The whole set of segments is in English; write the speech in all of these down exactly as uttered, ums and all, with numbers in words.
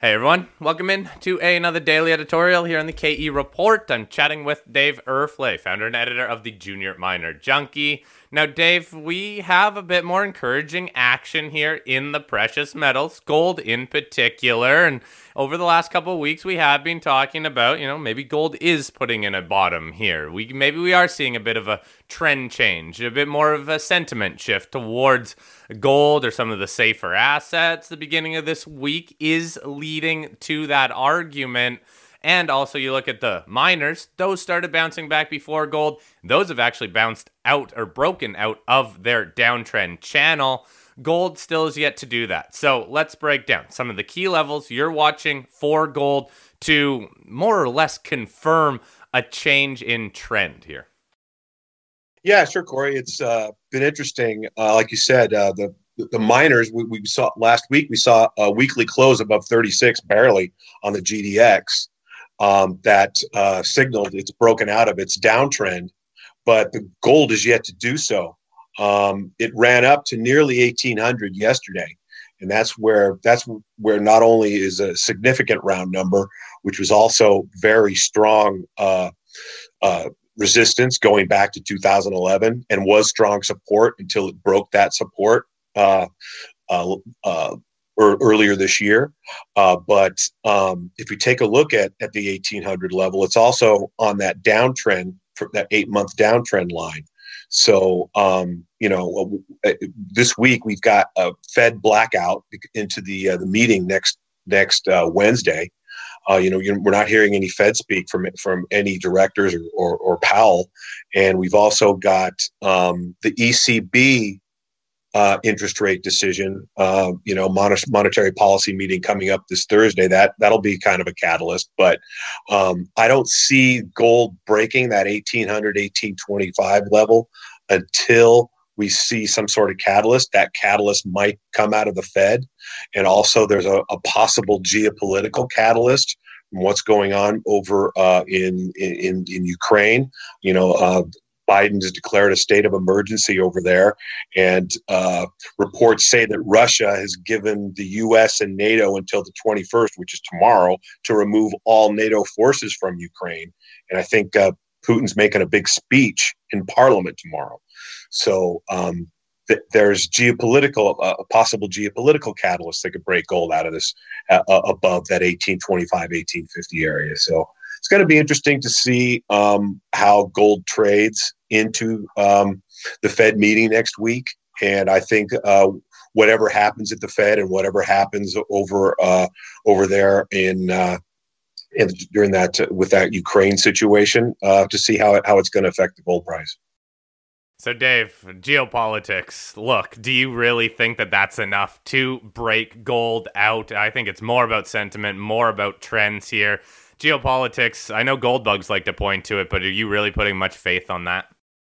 Hey everyone, welcome in to another daily editorial here on the K E Report. I'm chatting with Dave Erfle, founder and editor of the Junior Miner Junkie. Now Dave, we have a bit more encouraging action here in the precious metals, gold in particular, and over the last couple of weeks we have been talking about, you know, maybe gold is putting in a bottom here. We maybe we are seeing a bit of a trend change, a bit more of a sentiment shift towards gold or some of the safer assets. The beginning of this week is leading to that argument. And also you look at the miners, those started bouncing back before gold. Those have actually bounced out or broken out of their downtrend channel. Gold still is yet to do that. So let's break down some of the key levels you're watching for gold to more or less confirm a change in trend here. Yeah, sure, Corey. It's uh, been interesting. Uh, like you said, uh, the the miners we, we saw last week. We saw a weekly close above thirty-six, barely on the G D X. Um, that uh, signaled it's broken out of its downtrend, but the gold is yet to do so. Um, it ran up to nearly eighteen hundred yesterday, and that's where that's where not only is a significant round number, which was also very strong. Uh, uh, resistance going back to two thousand eleven and was strong support until it broke that support uh, uh, uh, or earlier this year. Uh, but um, if we take a look at, at the eighteen hundred level, it's also on that downtrend, that eight-month downtrend line. So, um, you know, this week we've got a Fed blackout into the uh, the meeting next next uh, Wednesday. Uh, you know, you're, we're not hearing any Fed speak from from any directors or, or, or Powell, and we've also got um, the E C B uh, interest rate decision. Uh, you know, mon- monetary policy meeting coming up this Thursday. That that'll be kind of a catalyst. But um, I don't see gold breaking that eighteen hundred, eighteen twenty-five level until we see some sort of catalyst. That catalyst might come out of the Fed. And also there's a, a possible geopolitical catalyst from what's going on over uh, in, in, in Ukraine. You know, uh, Biden has declared a state of emergency over there. And uh, reports say that Russia has given the U S and NATO until the twenty-first, which is tomorrow, to remove all NATO forces from Ukraine. And I think uh, Putin's making a big speech in Parliament tomorrow. So um, th- there's geopolitical, uh, a possible geopolitical catalyst that could break gold out of this uh, uh, above that eighteen twenty-five, eighteen fifty area. So it's going to be interesting to see um, how gold trades into um, the Fed meeting next week. And I think uh, whatever happens at the Fed and whatever happens over uh, over there in uh, in during that uh, with that Ukraine situation uh, to see how it, how it's going to affect the gold price. So Dave, geopolitics, look, do you really think that that's enough to break gold out? I think it's more about sentiment, more about trends here. Geopolitics, I know gold bugs like to point to it, but are you really putting much faith on that?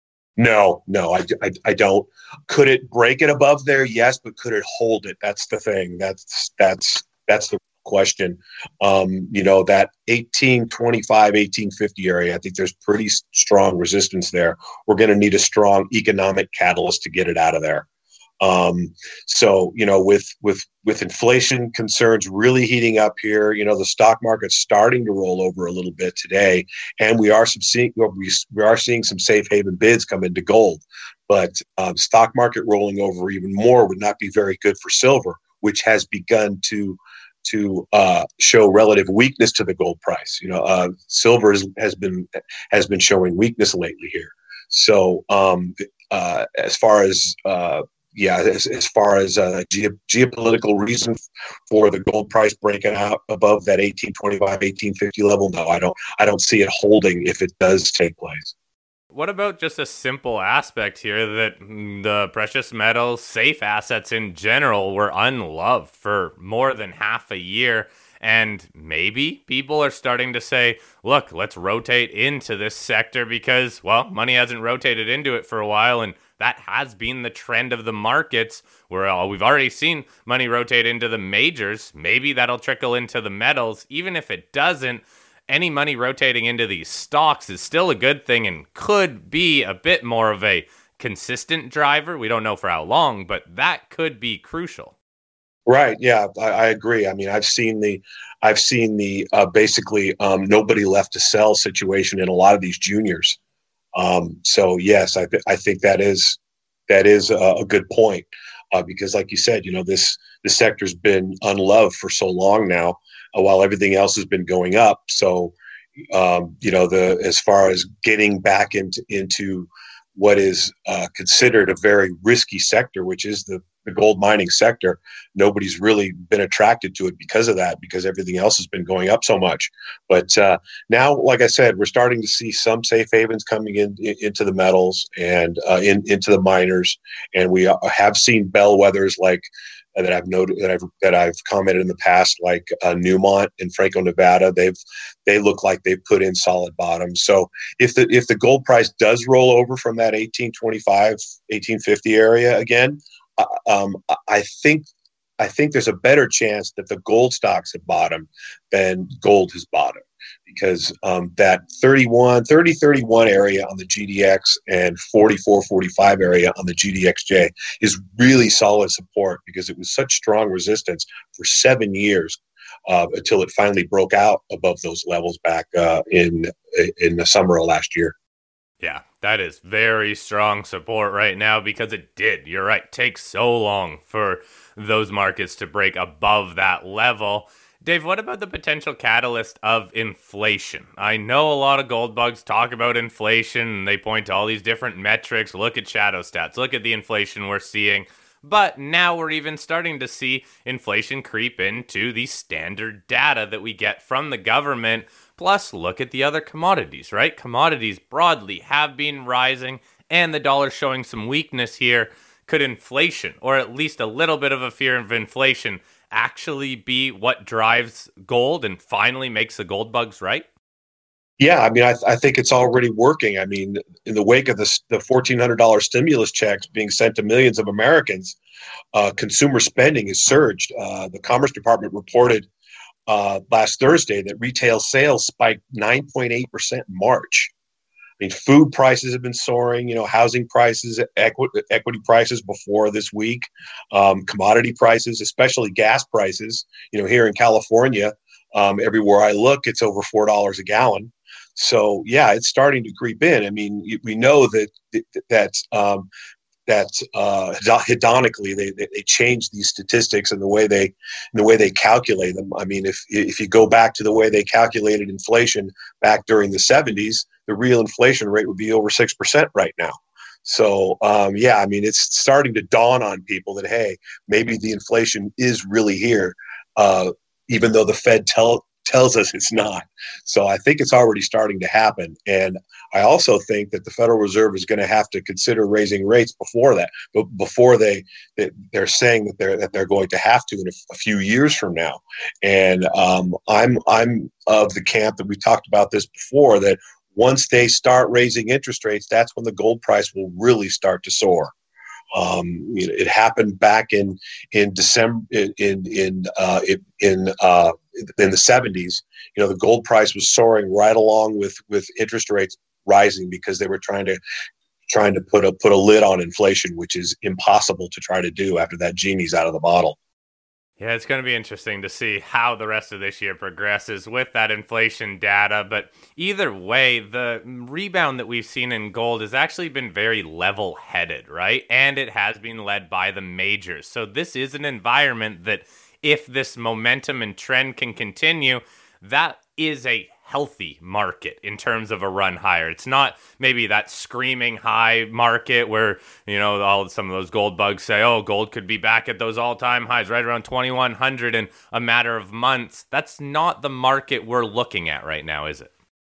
No, no, I, I, I don't. Could it break it above there? Yes, but could it hold it? That's the thing. That's that's that's the question. Um, you know, that eighteen twenty-five, eighteen fifty area, I think there's pretty strong resistance there. We're going to need a strong economic catalyst to get it out of there. Um, so, you know, with with with inflation concerns really heating up here, you know, the stock market's starting to roll over a little bit today, and we are some seeing we, we are seeing some safe haven bids come into gold. But um, stock market rolling over even more would not be very good for silver, which has begun to to uh, show relative weakness to the gold price. You know, uh, silver is, has been has been showing weakness lately here. So um, uh, as far as uh, yeah, as, as far as uh, ge- geopolitical reason for the gold price breaking out above that eighteen twenty-five, eighteen fifty level, no, I don't. I don't see it holding if it does take place. What about just a simple aspect here that the precious metals, safe assets in general, were unloved for more than half a year? And maybe people are starting to say, look, let's rotate into this sector because, well, money hasn't rotated into it for a while. And that has been the trend of the markets where uh, we've already seen money rotate into the majors. Maybe that'll trickle into the metals. Even if it doesn't, any money rotating into these stocks is still a good thing and could be a bit more of a consistent driver. We don't know for how long, but that could be crucial. Right. Yeah, I, I agree. I mean, I've seen the, I've seen the uh, basically um, nobody left to sell situation in a lot of these juniors. Um, so yes, I th- I think that is that is a, a good point uh, because, like you said, you know this this sector's been unloved for so long now, uh, while everything else has been going up. So um, you know the as far as getting back into into what is uh, considered a very risky sector, which is the the gold mining sector, nobody's really been attracted to it because of that, because everything else has been going up so much. But uh, now, like I said, we're starting to see some safe havens coming in, in into the metals and uh, in into the miners, and we have seen bellwethers like uh, that I've noted that I've that I've commented in the past, like uh, Newmont in Franco, Nevada. They've they look like they've put in solid bottoms. So if the if the gold price does roll over from that eighteen twenty-five, eighteen fifty area again, uh, um, I think I think there's a better chance that the gold stocks have bottomed than gold has bottomed, because um, that thirty-one, thirty, thirty-one area on the G D X and forty-four, forty-five area on the G D X J is really solid support, because it was such strong resistance for seven years uh, until it finally broke out above those levels back uh, in in the summer of last year. Yeah, that is very strong support right now, because it did, you're right, take so long for those markets to break above that level. Dave, what about the potential catalyst of inflation? I know a lot of gold bugs talk about inflation, and they point to all these different metrics. Look at shadow stats, look at the inflation we're seeing. But now we're even starting to see inflation creep into the standard data that we get from the government. Plus, look at the other commodities, right? Commodities broadly have been rising, and the dollar's showing some weakness here. Could inflation, or at least a little bit of a fear of inflation, actually be what drives gold and finally makes the gold bugs right? Yeah, I mean, I, I think it's already working. I mean, in the wake of the, the fourteen hundred dollars stimulus checks being sent to millions of Americans, uh, consumer spending has surged. Uh, the Commerce Department reported uh, last Thursday that retail sales spiked nine point eight percent in March. I mean, food prices have been soaring, you know, housing prices, equi- equity prices before this week, um, commodity prices, especially gas prices. You know, here in California, um, everywhere I look, it's over four dollars a gallon. So, yeah, it's starting to creep in. I mean, we know that that um, that uh, hedonically they, they they change these statistics and the way they the way they calculate them. I mean, if if you go back to the way they calculated inflation back during the seventies, the real inflation rate would be over six percent right now. So um, yeah, I mean, it's starting to dawn on people that, hey, maybe the inflation is really here, uh, even though the Fed tell tells us it's not. So I think it's already starting to happen. And I also think that the Federal Reserve is going to have to consider raising rates before that, but before they they're saying that they're that they're going to have to in a, a few years from now. And um, I'm I'm of the camp that we talked about this before, that once they start raising interest rates, that's when the gold price will really start to soar. Um, you know, it happened back in in December in in uh, in uh, in the seventies. You know, the gold price was soaring right along with with interest rates rising, because they were trying to trying to put a put a lid on inflation, which is impossible to try to do after that genie's out of the bottle. Yeah, it's going to be interesting to see how the rest of this year progresses with that inflation data. But either way, the rebound that we've seen in gold has actually been very level headed, right? And it has been led by the majors. So this is an environment that, if this momentum and trend can continue, that is a healthy market in terms of a run higher. It's not maybe that screaming high market where, you know, all some of those gold bugs say, oh, gold could be back at those all-time highs right around twenty-one hundred in a matter of months. That's not the market we're looking at right now, is it?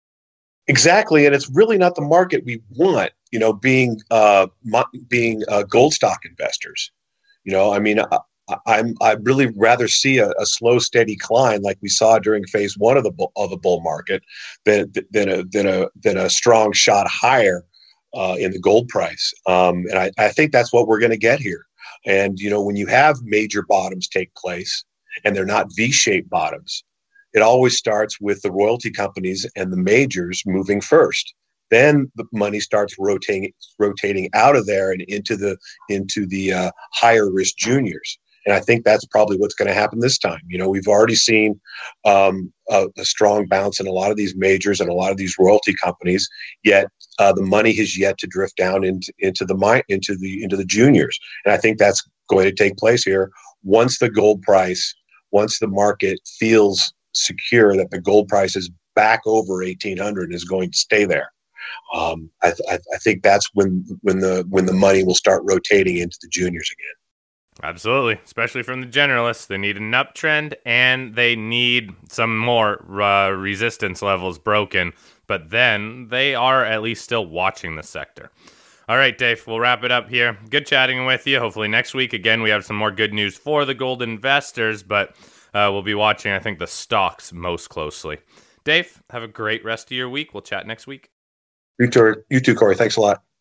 Exactly, and it's really not the market we want. You know, being uh, being uh, gold stock investors. You know, I mean, I, I'm I really rather see a, a slow, steady climb like we saw during phase one of the bull, of the bull market than than a than a than a strong shot higher uh, in the gold price. Um, and I, I think that's what we're going to get here. And you know, when you have major bottoms take place, and they're not V-shaped bottoms, it always starts with the royalty companies and the majors moving first. Then the money starts rotating rotating out of there and into the into the uh, higher risk juniors. And I think that's probably what's going to happen this time. You know, we've already seen um, a, a strong bounce in a lot of these majors and a lot of these royalty companies, yet uh, the money has yet to drift down into, into the into the into the juniors. And I think that's going to take place here once the gold price, once the market feels secure that the gold price is back over eighteen hundred and is going to stay there. Um, I, th- I think that's when when the when the money will start rotating into the juniors again. Absolutely, especially from the generalists. They need an uptrend, and they need some more uh, resistance levels broken. But then they are at least still watching the sector. All right, Dave, we'll wrap it up here. Good chatting with you. Hopefully next week, again, we have some more good news for the gold investors, but uh, we'll be watching, I think, the stocks most closely. Dave, have a great rest of your week. We'll chat next week. You too, you too, Corey. Thanks a lot.